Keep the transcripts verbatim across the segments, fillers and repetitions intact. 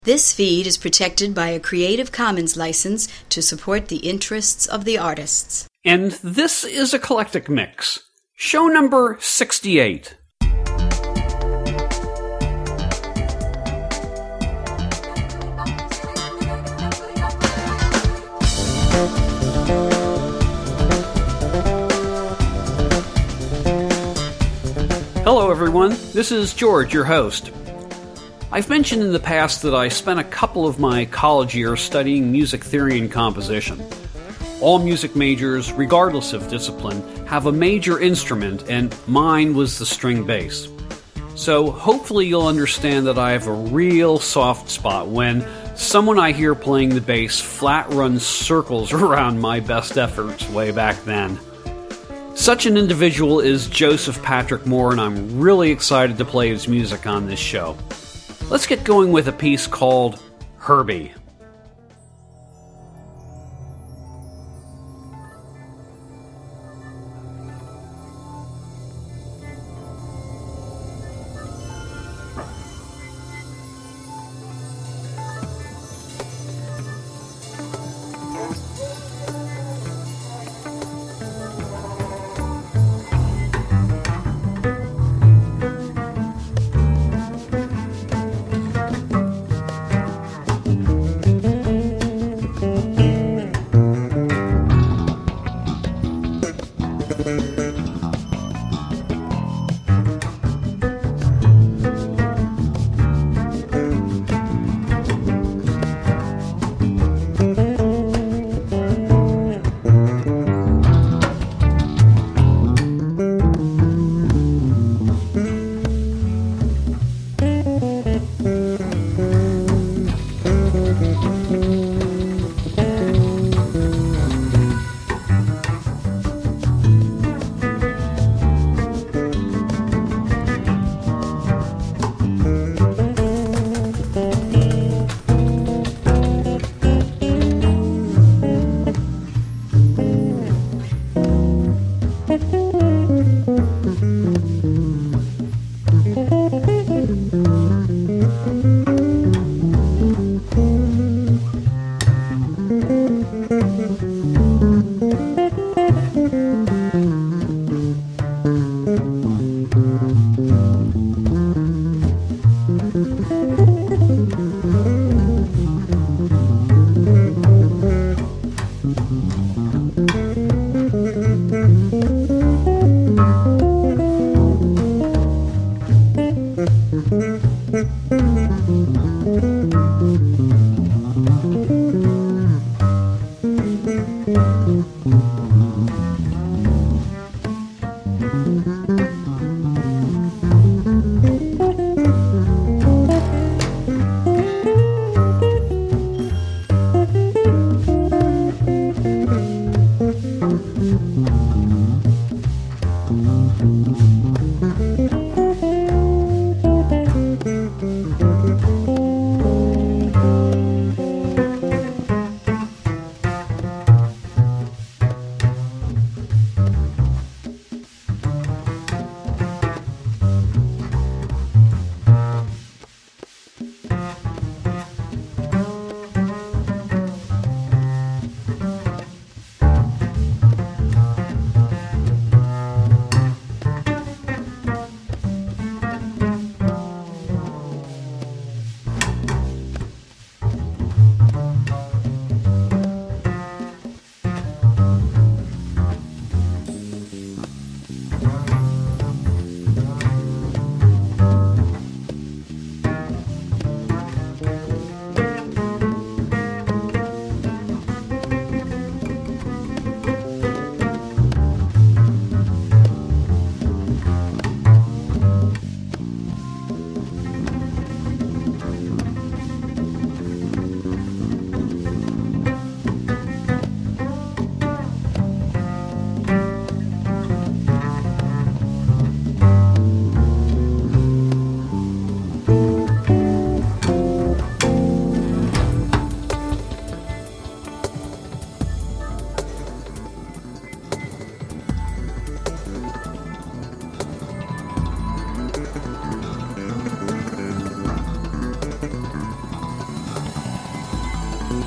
This feed is protected by a Creative Commons license to support the interests of the artists. And this is Eclectic Mix, show number sixty-eight. Hello everyone, this is George, your host. I've mentioned in the past that I spent a couple of my college years studying music theory and composition. All music majors, regardless of discipline, have a major instrument, and mine was the string bass. So hopefully you'll understand that I have a real soft spot when someone I hear playing the bass flat runs circles around my best efforts way back then. Such an individual is Joseph Patrick Moore, and I'm really excited to play his music on this show. Let's get going with a piece called Herbie.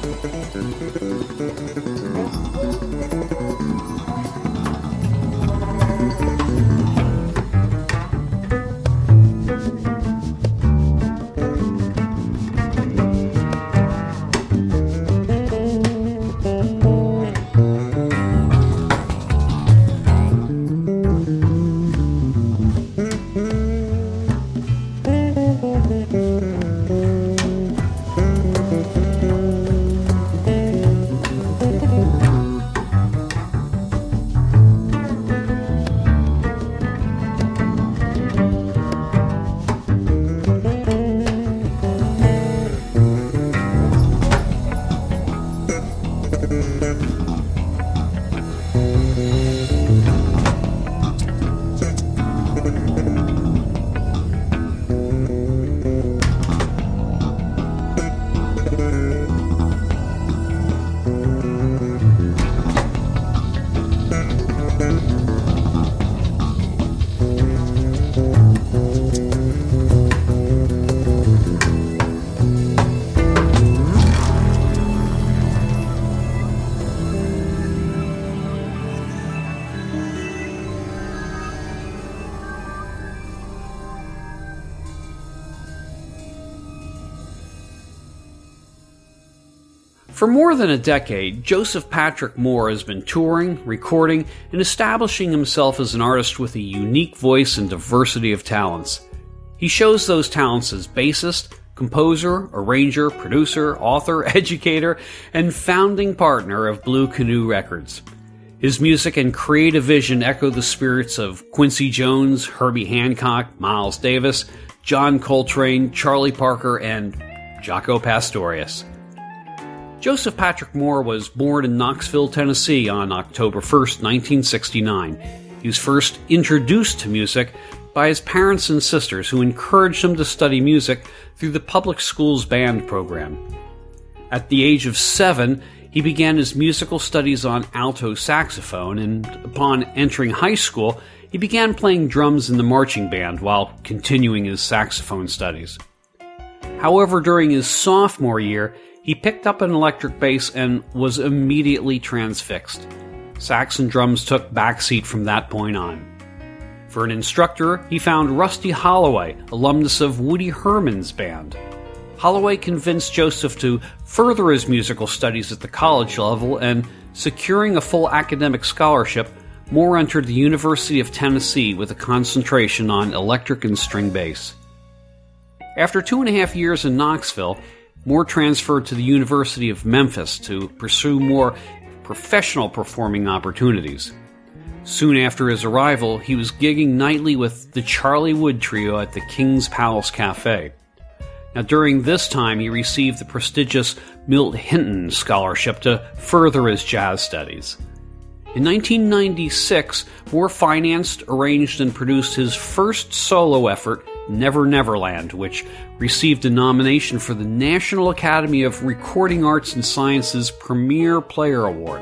For more than a decade, Joseph Patrick Moore has been touring, recording, and establishing himself as an artist with a unique voice and diversity of talents. He shows those talents as bassist, composer, arranger, producer, author, educator, and founding partner of Blue Canoe Records. His music and creative vision echo the spirits of Quincy Jones, Herbie Hancock, Miles Davis, John Coltrane, Charlie Parker, and Jaco Pastorius. Joseph Patrick Moore was born in Knoxville, Tennessee on October first, nineteen sixty-nine. He was first introduced to music by his parents and sisters, who encouraged him to study music through the public school's band program. At the age of seven, he began his musical studies on alto saxophone, and upon entering high school, he began playing drums in the marching band while continuing his saxophone studies. However, during his sophomore year, he picked up an electric bass and was immediately transfixed. Sax and drums took backseat from that point on. For an instructor, he found Rusty Holloway, alumnus of Woody Herman's band. Holloway convinced Joseph to further his musical studies at the college level, and securing a full academic scholarship, Moore entered the University of Tennessee with a concentration on electric and string bass. After two and a half years in Knoxville, Moore transferred to the University of Memphis to pursue more professional performing opportunities. Soon after his arrival, he was gigging nightly with the Charlie Wood Trio at the King's Palace Cafe. Now, during this time, he received the prestigious Milt Hinton Scholarship to further his jazz studies. In nineteen ninety-six, Moore financed, arranged, and produced his first solo effort, Never Neverland, which received a nomination for the National Academy of Recording Arts and Sciences Premier Player Award.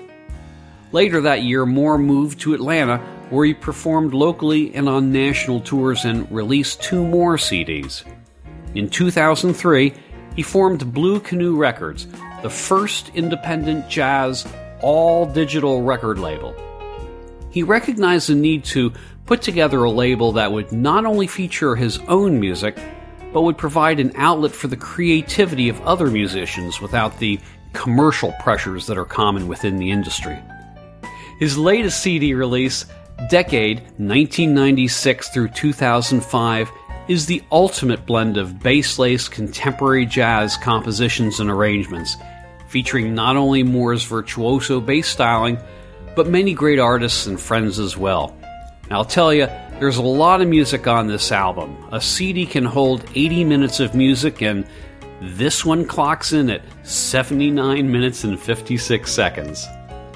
Later that year, Moore moved to Atlanta, where he performed locally and on national tours and released two more C Ds. In two thousand three, he formed Blue Canoe Records, the first independent jazz, all-digital record label. He recognized the need to put together a label that would not only feature his own music, but would provide an outlet for the creativity of other musicians without the commercial pressures that are common within the industry. His latest C D release, Decade nineteen ninety-six through two thousand five, is the ultimate blend of bass-laced contemporary jazz compositions and arrangements, featuring not only Moore's virtuoso bass styling, but many great artists and friends as well. Now, I'll tell you, there's a lot of music on this album. A C D can hold eighty minutes of music, and this one clocks in at seventy-nine minutes and fifty-six seconds.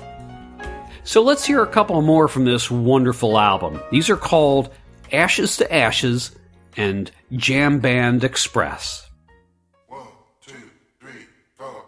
So let's hear a couple more from this wonderful album. These are called Ashes to Ashes and Jam Band Express. One, two, three, four.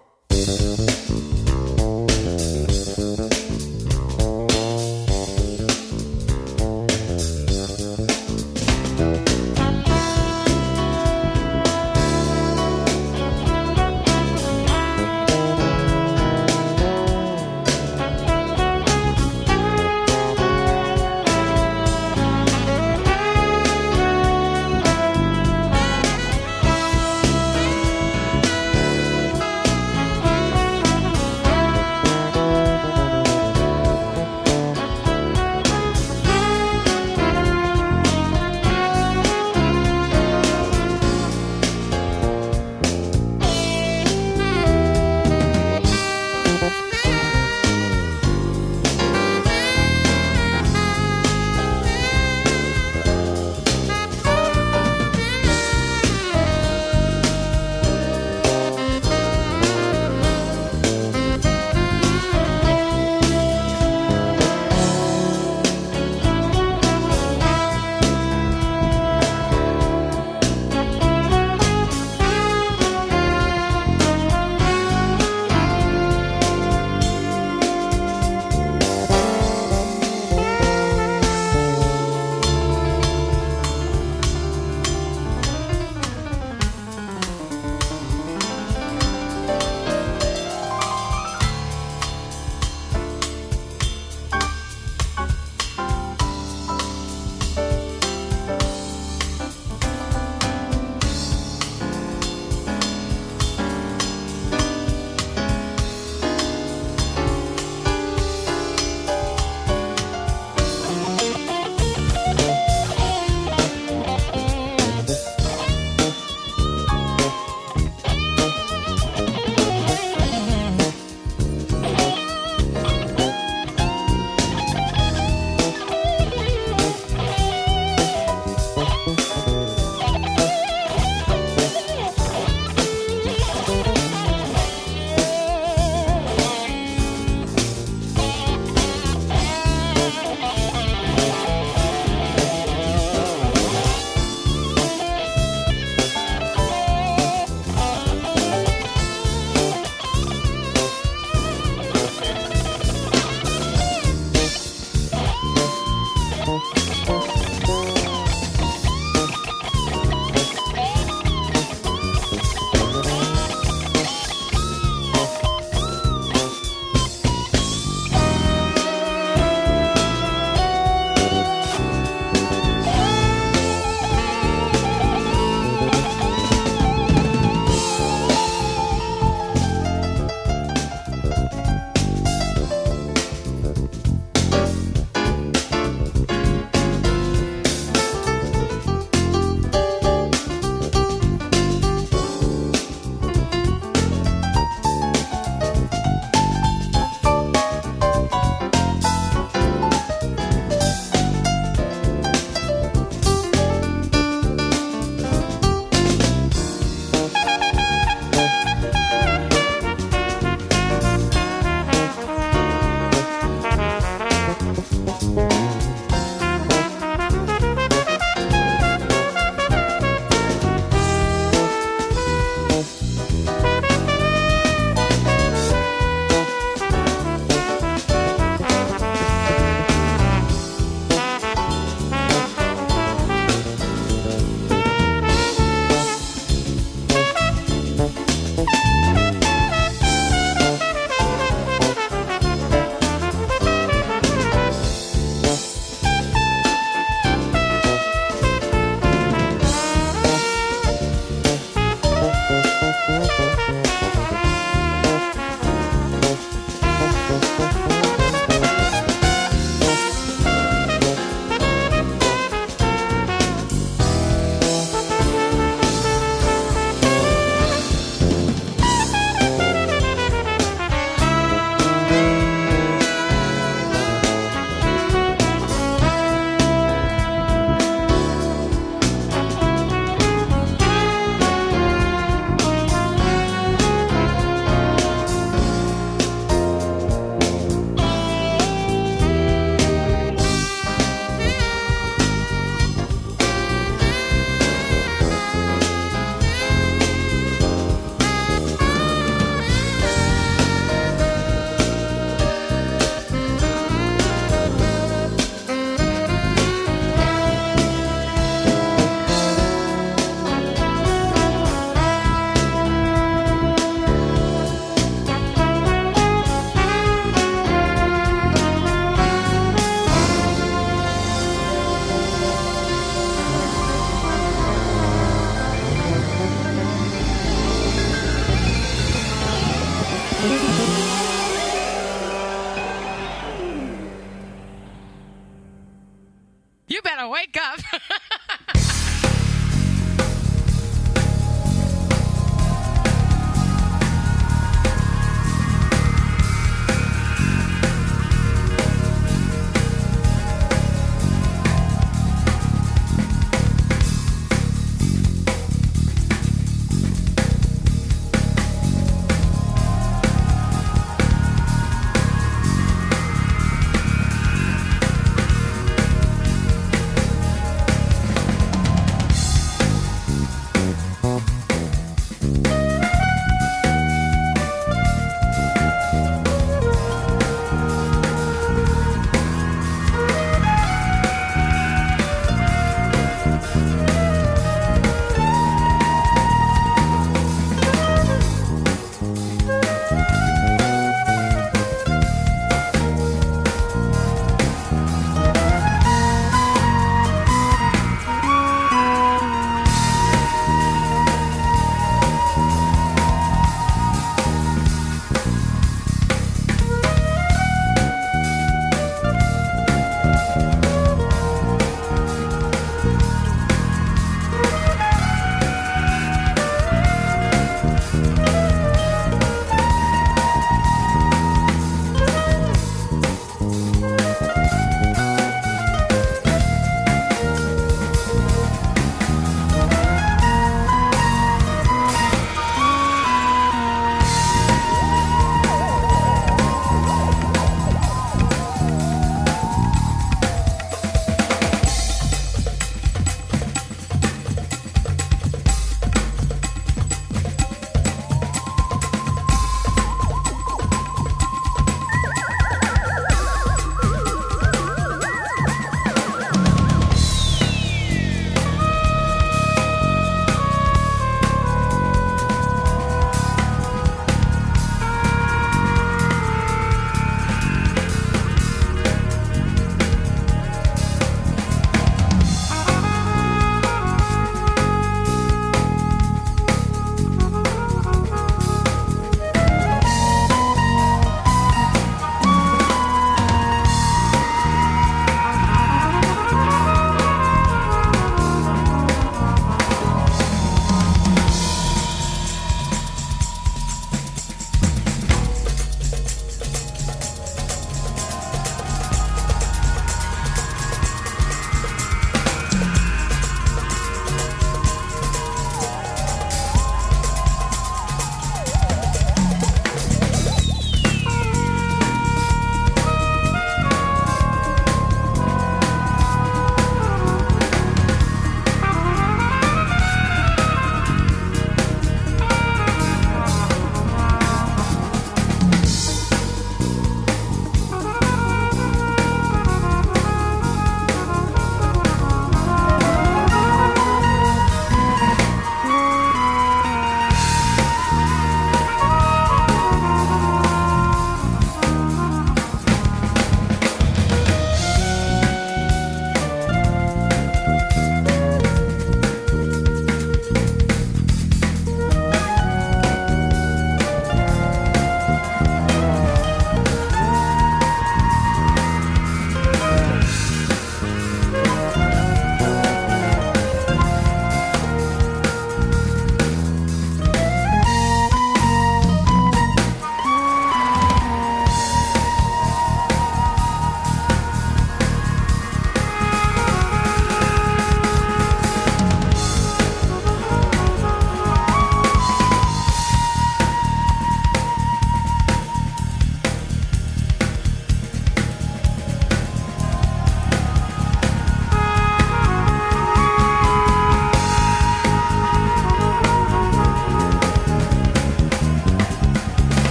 You better wake up.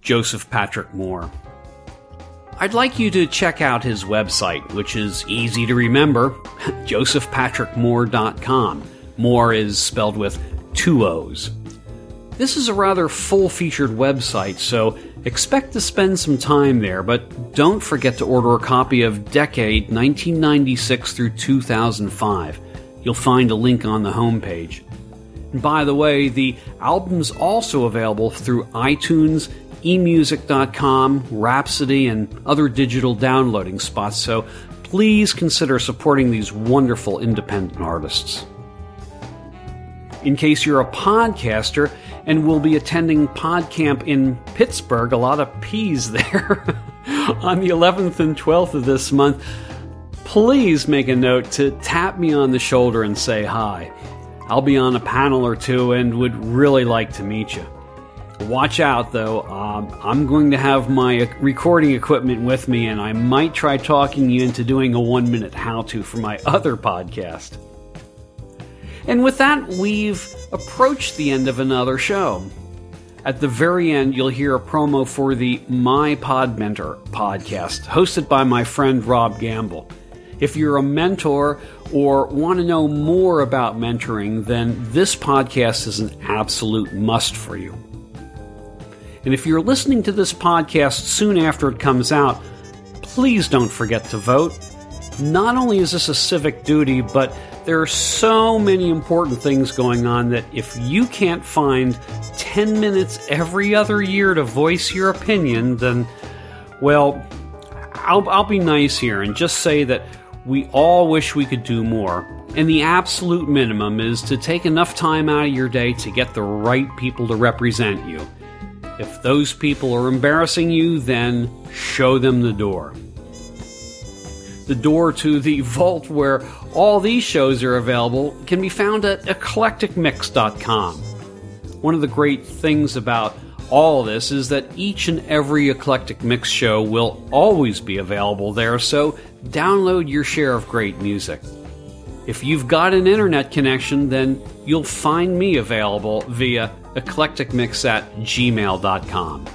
Joseph Patrick Moore. I'd like you to check out his website, which is easy to remember, joseph patrick moore dot com. Moore is spelled with two O's. This is a rather full-featured website, so expect to spend some time there, but don't forget to order a copy of Decade nineteen ninety-six through two thousand five. You'll find a link on the homepage. And by the way, the album's also available through iTunes, e music dot com, Rhapsody, and other digital downloading spots, so please consider supporting these wonderful independent artists. In case you're a podcaster and will be attending PodCamp in Pittsburgh, a lot of P's there, on the eleventh and twelfth of this month, please make a note to tap me on the shoulder and say hi. I'll be on a panel or two and would really like to meet you. Watch out, though. Um, I'm going to have my recording equipment with me, and I might try talking you into doing a one-minute how-to for my other podcast. And with that, we've approached the end of another show. At the very end, you'll hear a promo for the My Pod Mentor podcast, hosted by my friend Rob Gamble. If you're a mentor or want to know more about mentoring, then this podcast is an absolute must for you. And if you're listening to this podcast soon after it comes out, please don't forget to vote. Not only is this a civic duty, but there are so many important things going on that if you can't find ten minutes every other year to voice your opinion, then, well, I'll, I'll be nice here and just say that we all wish we could do more. And the absolute minimum is to take enough time out of your day to get the right people to represent you. If those people are embarrassing you, then show them the door. The door to the vault where all these shows are available can be found at eclectic mix dot com. One of the great things about all of this is that each and every Eclectic Mix show will always be available there, so download your share of great music. If you've got an internet connection, then you'll find me available via eclectic mix at gmail dot com.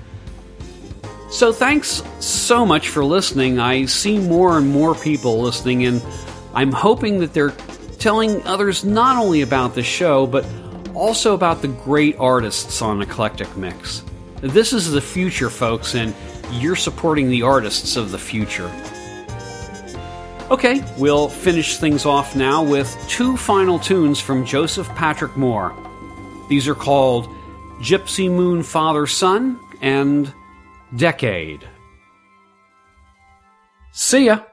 So thanks so much for listening. I see more and more people listening, and I'm hoping that they're telling others not only about the show, but also about the great artists on Eclectic Mix. This is the future, folks, and you're supporting the artists of the future. Okay, we'll finish things off now with two final tunes from Joseph Patrick Moore. These are called Gypsy Moon Father Son and Decade. See ya!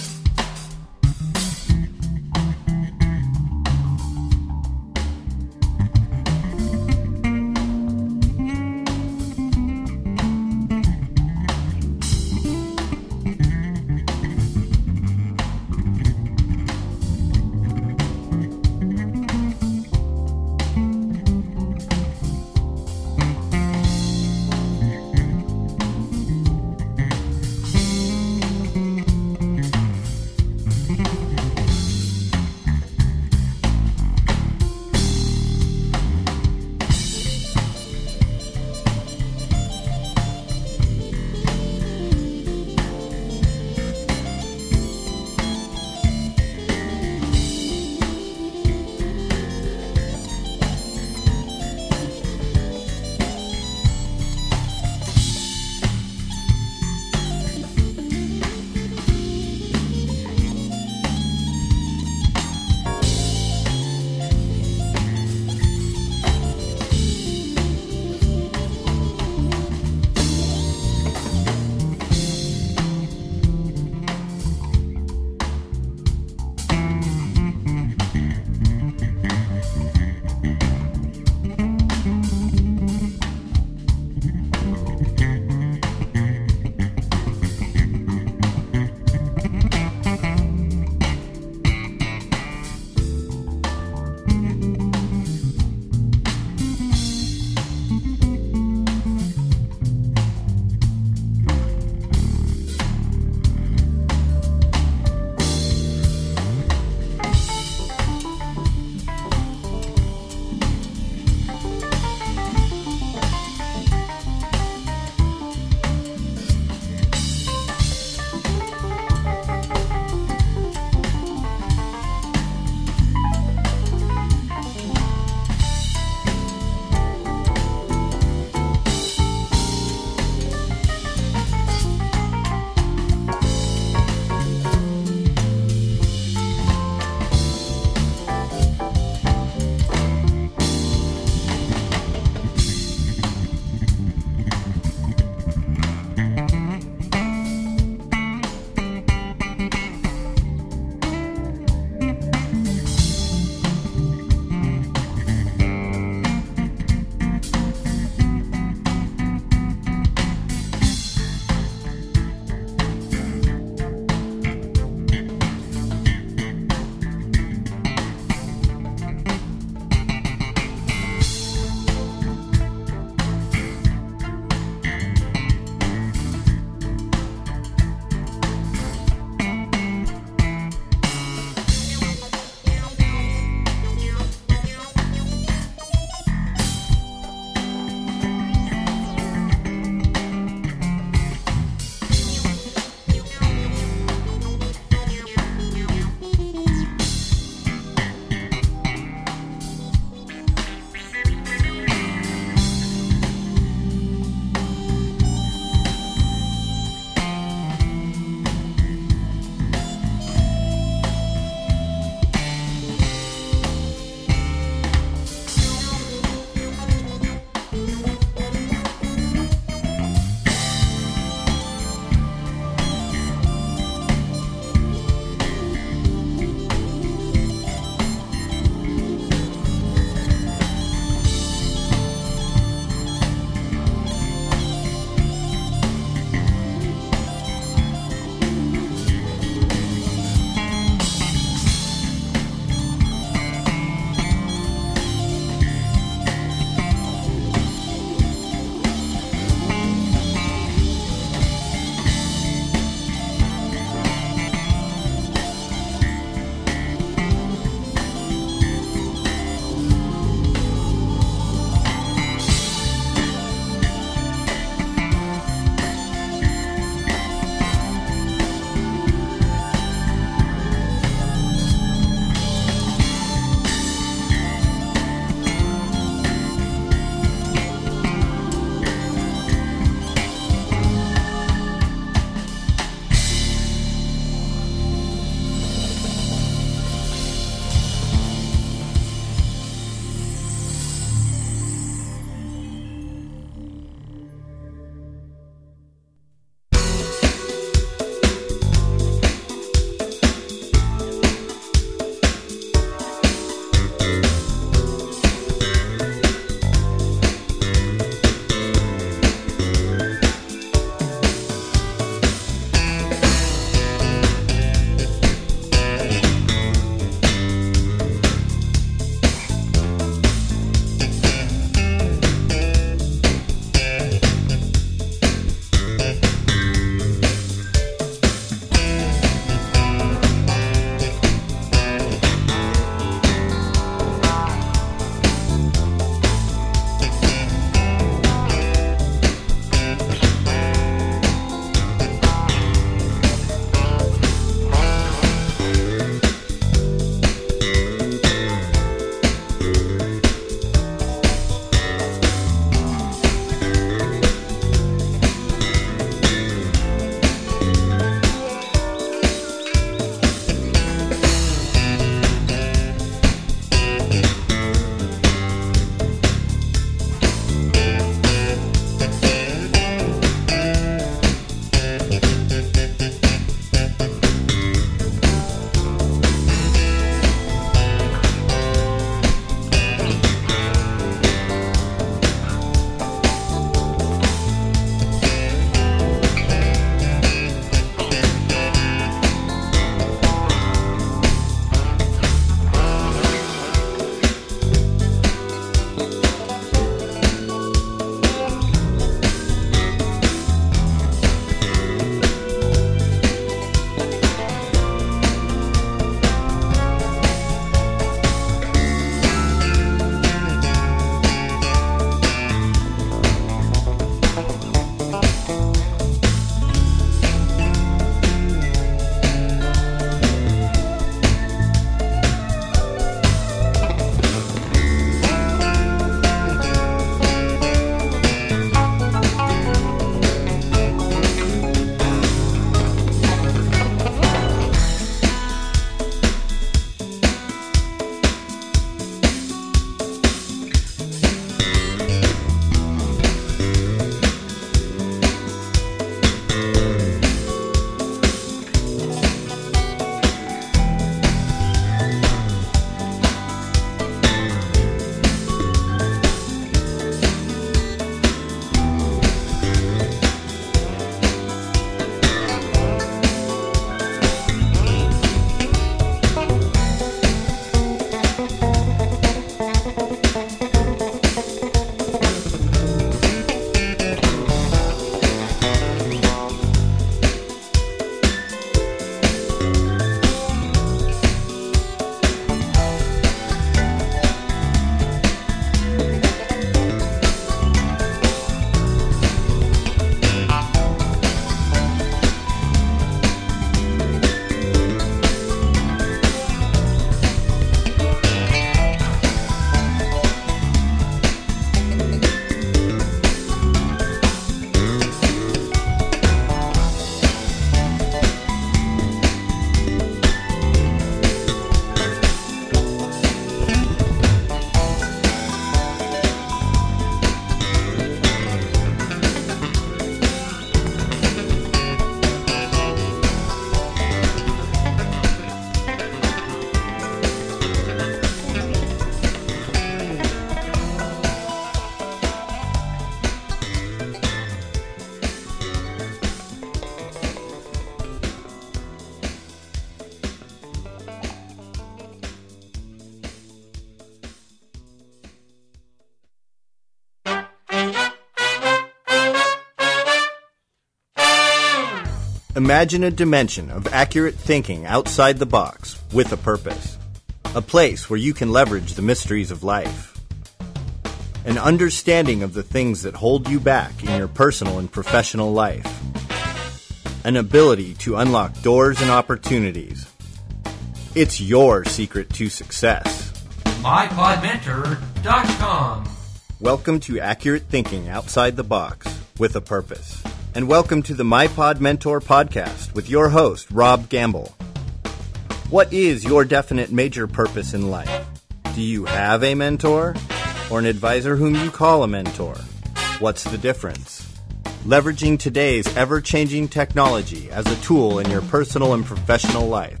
Imagine a dimension of accurate thinking outside the box with a purpose. A place where you can leverage the mysteries of life. An understanding of the things that hold you back in your personal and professional life. An ability to unlock doors and opportunities. It's your secret to success. my pod mentor dot com. Welcome to Accurate Thinking Outside the Box with a Purpose. And welcome to the MyPod Mentor podcast with your host, Rob Gamble. What is your definite major purpose in life? Do you have a mentor? Or an advisor whom you call a mentor? What's the difference? Leveraging today's ever-changing technology as a tool in your personal and professional life.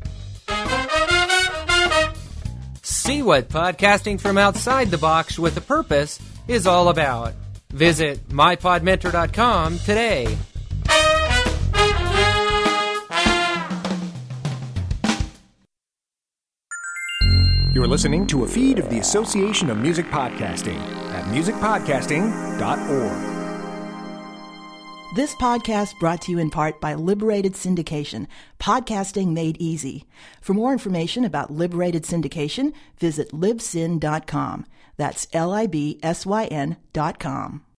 See what podcasting from outside the box with a purpose is all about. Visit my pod mentor dot com today. You're listening to a feed of the Association of Music Podcasting at music podcasting dot org. This podcast brought to you in part by Liberated Syndication, podcasting made easy. For more information about Liberated Syndication, visit libsyn dot com. That's L I B S Y N dot com.